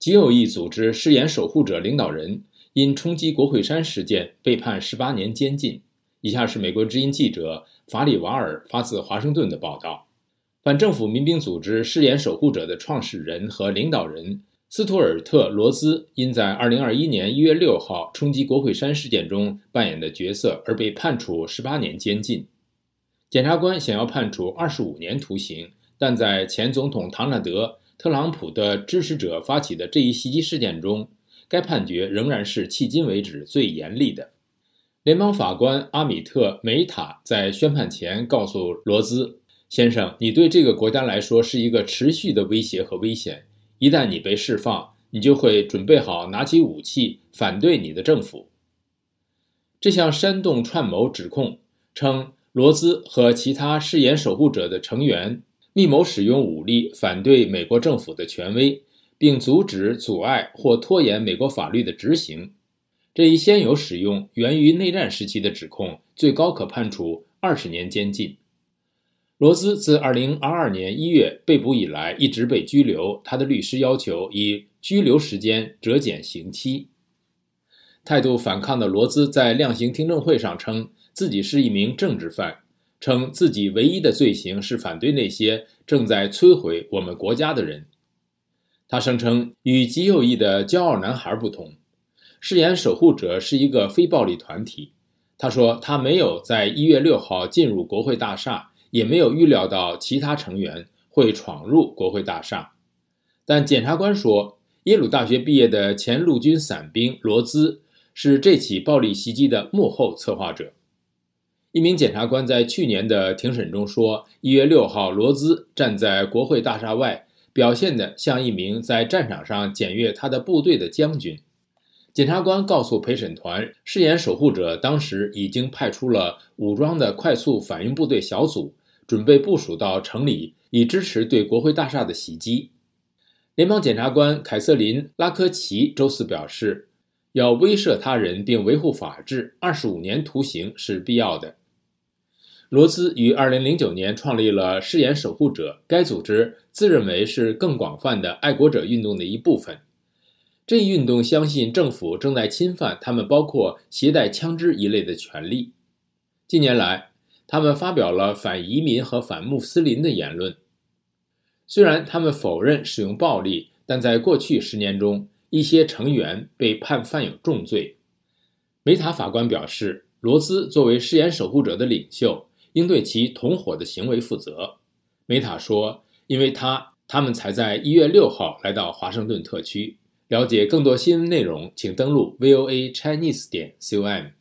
极右翼组织誓言守护者领导人因冲击国会山事件被判18年监禁。以下是美国之音记者法里瓦尔发自华盛顿的报道。反政府民兵组织誓言守护者的创始人和领导人斯图尔特·罗兹因在2021年1月6号冲击国会山事件中扮演的角色而被判处18年监禁。检察官想要判处25年徒刑，但在前总统唐纳德·特朗普的支持者发起的这一袭击事件中，该判决仍然是迄今为止最严厉的。联邦法官阿米特·梅塔在宣判前告诉罗兹：“先生，你对这个国家来说是一个持续的威胁和危险。一旦你被释放，你就会准备好拿起武器反对你的政府。”这项煽动串谋指控称，罗兹和其他誓言守护者的成员密谋使用武力反对美国政府的权威，并阻止、阻碍或拖延美国法律的执行。这一先有使用源于内战时期的指控，最高可判处20年监禁。罗兹自2022年1月被捕以来一直被拘留，他的律师要求以拘留时间折减刑期。态度反抗的罗兹在量刑听证会上称自己是一名政治犯，称自己唯一的罪行是反对那些正在摧毁我们国家的人。他声称与极右翼的骄傲男孩不同，誓言守护者是一个非暴力团体。他说他没有在1月6号进入国会大厦，也没有预料到其他成员会闯入国会大厦。但检察官说，耶鲁大学毕业的前陆军伞兵罗兹是这起暴力袭击的幕后策划者。一名检察官在去年的庭审中说，1月6号罗兹站在国会大厦外，表现得像一名在战场上检阅他的部队的将军。检察官告诉陪审团，誓言守护者当时已经派出了武装的快速反应部队小组，准备部署到城里，以支持对国会大厦的袭击。联邦检察官凯瑟琳·拉科奇周四表示，要威慑他人并维护法治，25年徒刑是必要的。罗兹于2009年创立了誓言守护者，该组织自认为是更广泛的爱国者运动的一部分。这一运动相信政府正在侵犯他们包括携带枪支一类的权利。近年来，他们发表了反移民和反穆斯林的言论。虽然他们否认使用暴力，但在过去10年中，一些成员被判犯有重罪。梅塔法官表示，罗兹作为誓言守护者的领袖，应对其同伙的行为负责。梅塔说，因为他们才在1月6号来到华盛顿特区。了解更多新闻内容，请登录 voachinese.com。